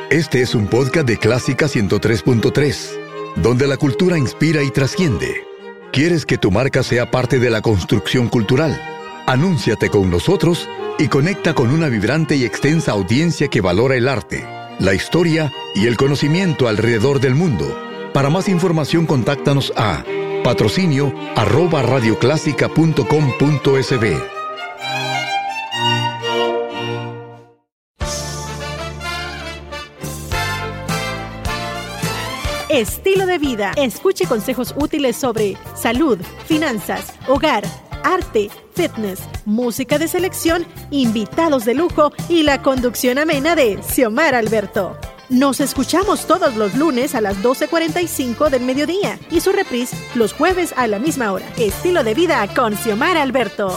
Este es un podcast de Clásica 103.3, donde la cultura inspira y trasciende. ¿Quieres que tu marca sea parte de la construcción cultural? Anúnciate con nosotros y conecta con una vibrante y extensa audiencia que valora el arte, la historia y el conocimiento alrededor del mundo. Para más información, contáctanos a patrocinio@radioclásica.com.sb. Estilo de vida. Escuche consejos útiles sobre salud, finanzas, hogar, arte, fitness, música de selección, invitados de lujo y la conducción amena de Xiomara Alberto. Nos escuchamos todos los lunes a las 12:45 del mediodía y su reprise los jueves a la misma hora. Estilo de vida con Xiomara Alberto.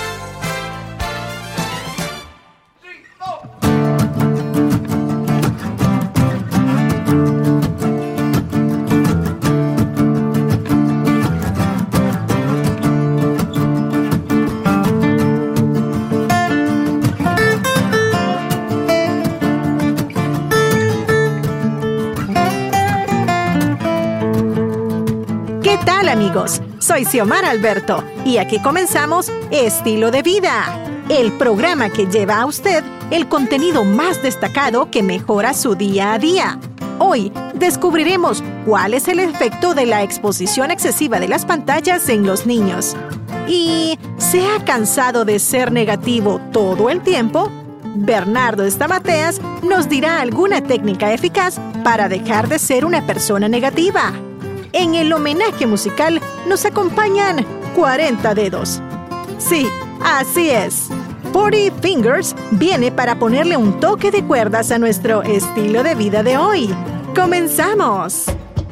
Amigos, soy Xiomara Alberto y aquí comenzamos Estilo de Vida, el programa que lleva a usted el contenido más destacado que mejora su día a día. Hoy descubriremos cuál es el efecto de la exposición excesiva de las pantallas en los niños. ¿Y se ha cansado de ser negativo todo el tiempo? Bernardo Estamateas nos dirá alguna técnica eficaz para dejar de ser una persona negativa. En el homenaje musical nos acompañan 40 dedos. Sí, así es. 40 Fingers viene para ponerle un toque de cuerdas a nuestro estilo de vida de hoy. ¡Comenzamos!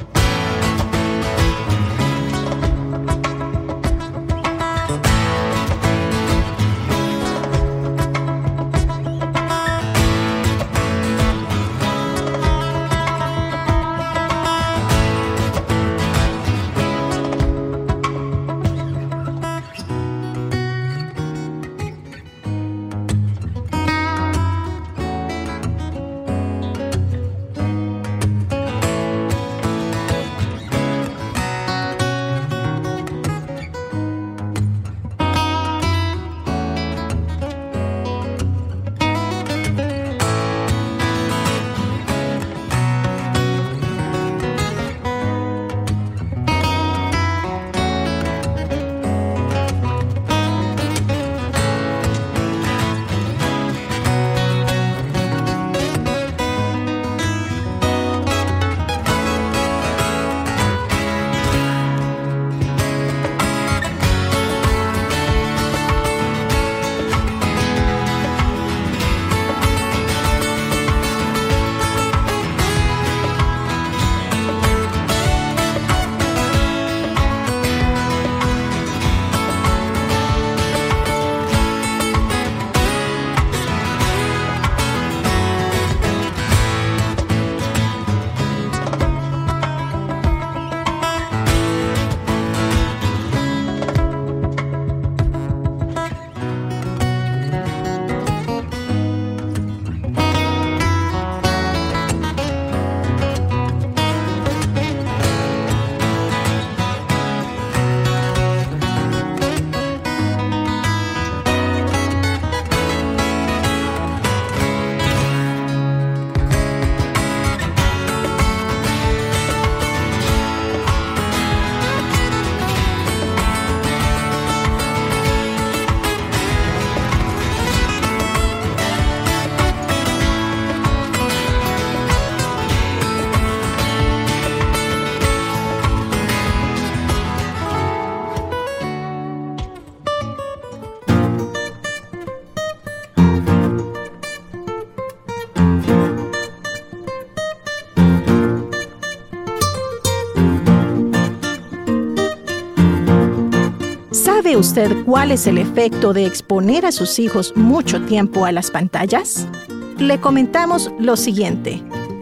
¿Sabe usted cuál es el efecto de exponer a sus hijos mucho tiempo a las pantallas? Le comentamos lo siguiente.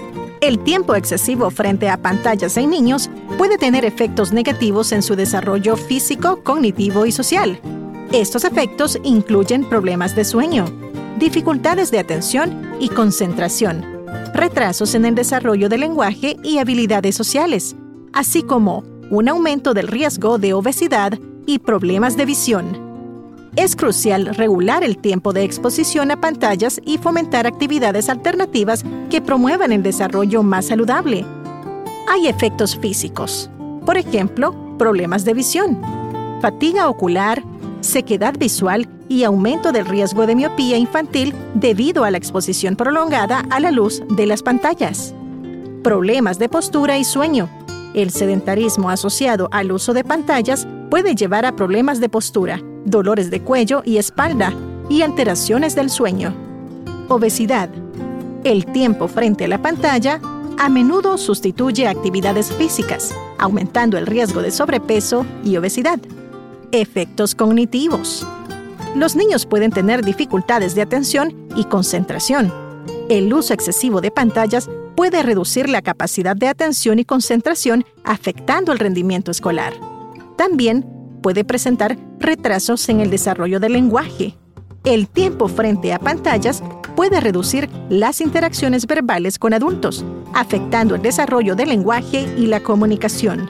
El tiempo excesivo frente a pantallas en niños puede tener efectos negativos en su desarrollo físico, cognitivo y social. Estos efectos incluyen problemas de sueño, dificultades de atención y concentración, retrasos en el desarrollo del lenguaje y habilidades sociales, así como un aumento del riesgo de obesidad y problemas de visión. Es crucial regular el tiempo de exposición a pantallas y fomentar actividades alternativas que promuevan el desarrollo más saludable. Hay efectos físicos, por ejemplo, problemas de visión, fatiga ocular, sequedad visual y aumento del riesgo de miopía infantil debido a la exposición prolongada a la luz de las pantallas. Problemas de postura y sueño. El sedentarismo asociado al uso de pantallas puede llevar a problemas de postura, dolores de cuello y espalda y alteraciones del sueño. Obesidad. El tiempo frente a la pantalla a menudo sustituye actividades físicas, aumentando el riesgo de sobrepeso y obesidad. Efectos cognitivos. Los niños pueden tener dificultades de atención y concentración. El uso excesivo de pantallas puede reducir la capacidad de atención y concentración, afectando el rendimiento escolar. También puede presentar retrasos en el desarrollo del lenguaje. El tiempo frente a pantallas puede reducir las interacciones verbales con adultos, afectando el desarrollo del lenguaje y la comunicación.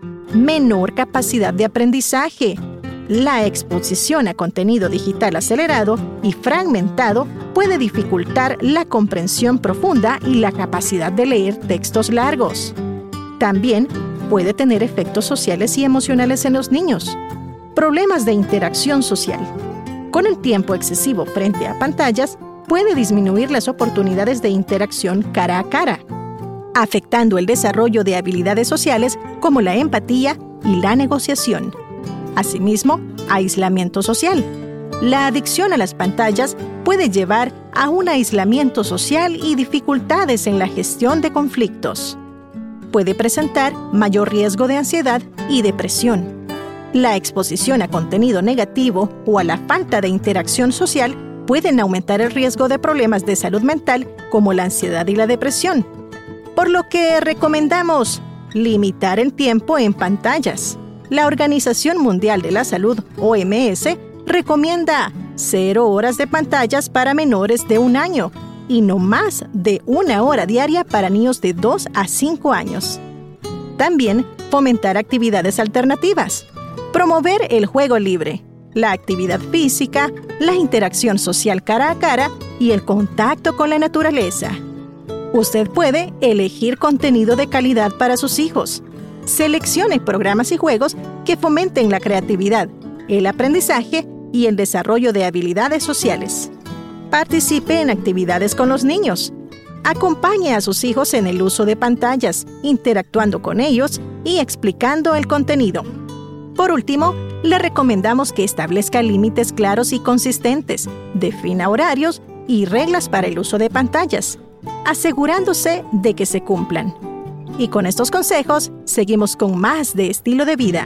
Menor capacidad de aprendizaje. La exposición a contenido digital acelerado y fragmentado puede dificultar la comprensión profunda y la capacidad de leer textos largos. También puede tener efectos sociales y emocionales en los niños. Problemas de interacción social. Con el tiempo excesivo frente a pantallas, puede disminuir las oportunidades de interacción cara a cara, afectando el desarrollo de habilidades sociales como la empatía y la negociación. Asimismo, aislamiento social. La adicción a las pantallas puede llevar a un aislamiento social y dificultades en la gestión de conflictos. Puede presentar mayor riesgo de ansiedad y depresión. La exposición a contenido negativo o a la falta de interacción social pueden aumentar el riesgo de problemas de salud mental como la ansiedad y la depresión. Por lo que recomendamos limitar el tiempo en pantallas. La Organización Mundial de la Salud, OMS, recomienda 0 horas de pantallas para menores de 1 año y no más de 1 hora diaria para niños de 2 a 5 años. También fomentar actividades alternativas. Promover el juego libre, la actividad física, la interacción social cara a cara y el contacto con la naturaleza. Usted puede elegir contenido de calidad para sus hijos. Seleccione programas y juegos que fomenten la creatividad, el aprendizaje y el desarrollo de habilidades sociales. Participe en actividades con los niños. Acompañe a sus hijos en el uso de pantallas, interactuando con ellos y explicando el contenido. Por último, le recomendamos que establezca límites claros y consistentes, defina horarios y reglas para el uso de pantallas, asegurándose de que se cumplan. Y con estos consejos, seguimos con más de Estilo de Vida.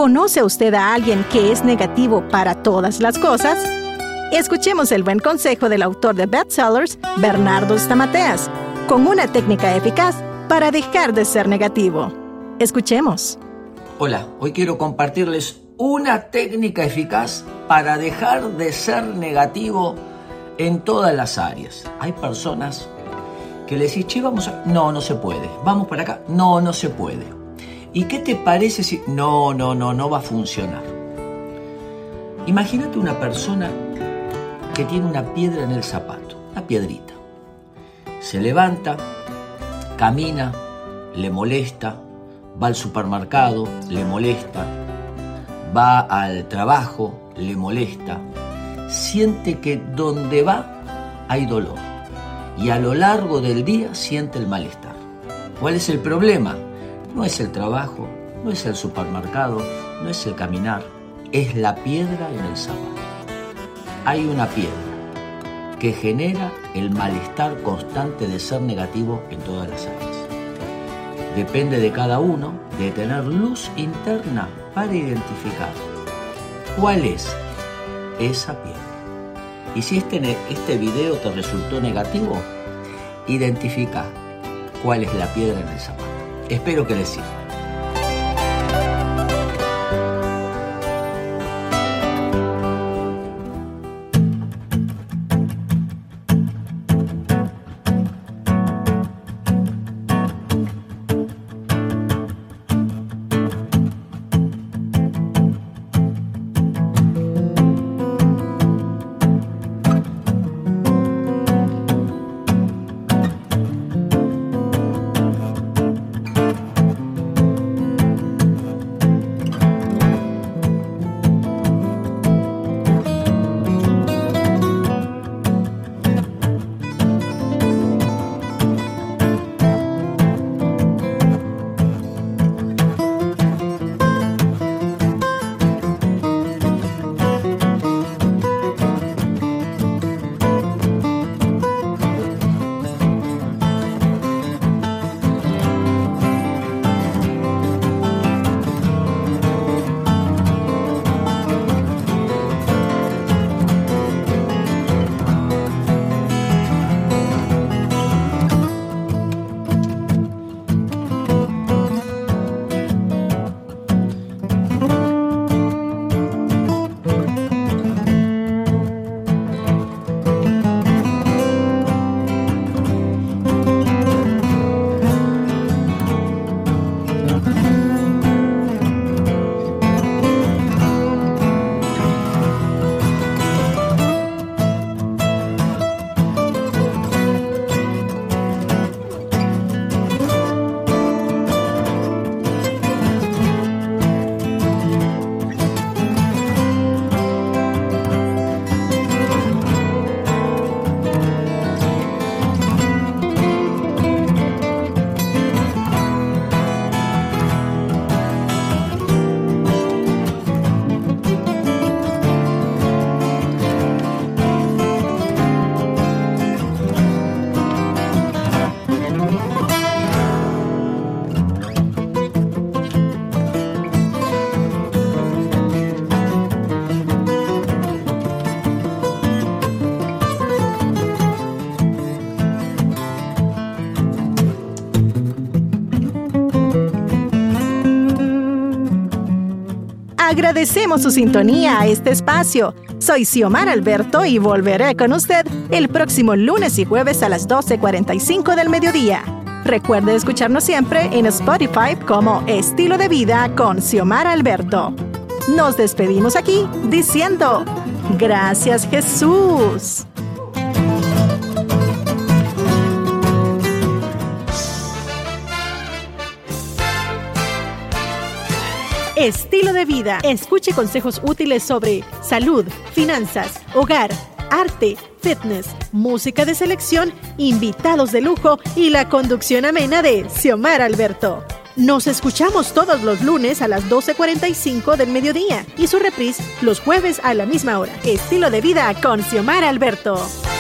¿Conoce usted a alguien que es negativo para todas las cosas? Escuchemos el buen consejo del autor de bestsellers, Bernardo Stamateas, con una técnica eficaz para dejar de ser negativo. Escuchemos. Hola, hoy quiero compartirles una técnica eficaz para dejar de ser negativo en todas las áreas. Hay personas que le decís, che, vamos a... No se puede. Vamos para acá. No se puede. ¿Y qué te parece si...? No va a funcionar. Imagínate una persona que tiene una piedra en el zapato, una piedrita. Se levanta, camina, le molesta, va al supermercado, le molesta, va al trabajo, le molesta, siente que donde va hay dolor y a lo largo del día siente el malestar. ¿Cuál es el problema? No es el trabajo, no es el supermercado, no es el caminar, es la piedra en el zapato. Hay una piedra que genera el malestar constante de ser negativo en todas las áreas. Depende de cada uno de tener luz interna para identificar cuál es esa piedra. Y si este video te resultó negativo, identifica cuál es la piedra en el zapato. Espero que les sirva. Agradecemos su sintonía a este espacio. Soy Xiomara Alberto y volveré con usted el próximo lunes y jueves a las 12:45 del mediodía. Recuerde escucharnos siempre en Spotify como Estilo de Vida con Xiomara Alberto. Nos despedimos aquí diciendo, gracias Jesús. Estilo de Vida. Escuche consejos útiles sobre salud, finanzas, hogar, arte, fitness, música de selección, invitados de lujo y la conducción amena de Xiomara Alberto. Nos escuchamos todos los lunes a las 12:45 del mediodía y su reprise los jueves a la misma hora. Estilo de Vida con Xiomara Alberto.